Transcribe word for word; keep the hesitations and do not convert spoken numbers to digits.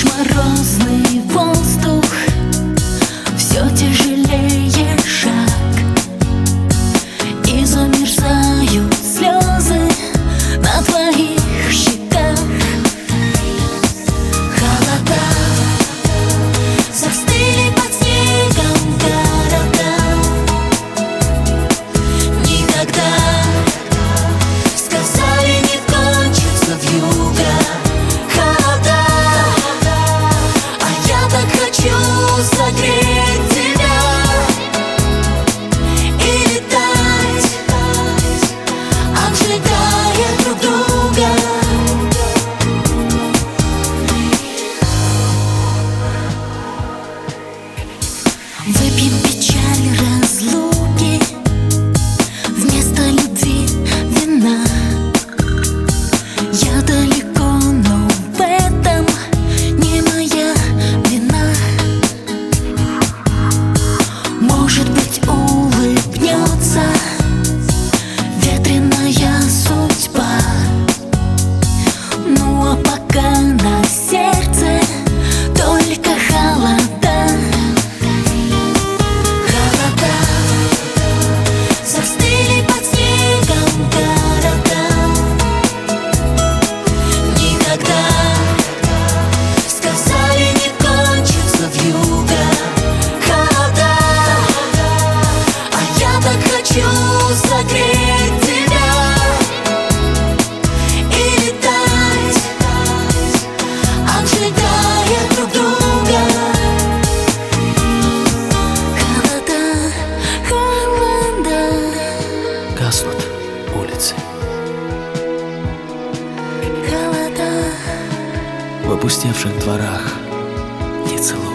Морозный воздух, все тяжелее шаг, и замерзают слезы на твоих щеках. Холода застыли под снегом города. Никогда, сказали, не кончится вьюга. Согреть тебя и летать, обжигая друг друга. Выпьем печаль разлуки вместо любви вина. Я далеко, но в этом не моя вина. Может быть, улыбнется ветреная судьба. Ну а пока на сердце только холода. Холода застыли под снегом города. Никогда, сказали, не кончится вьюга. Согреть тебя и летать, обжигая друг друга. Холода, холода. Гаснут улицы. Холода. В опустевших дворах не целуют.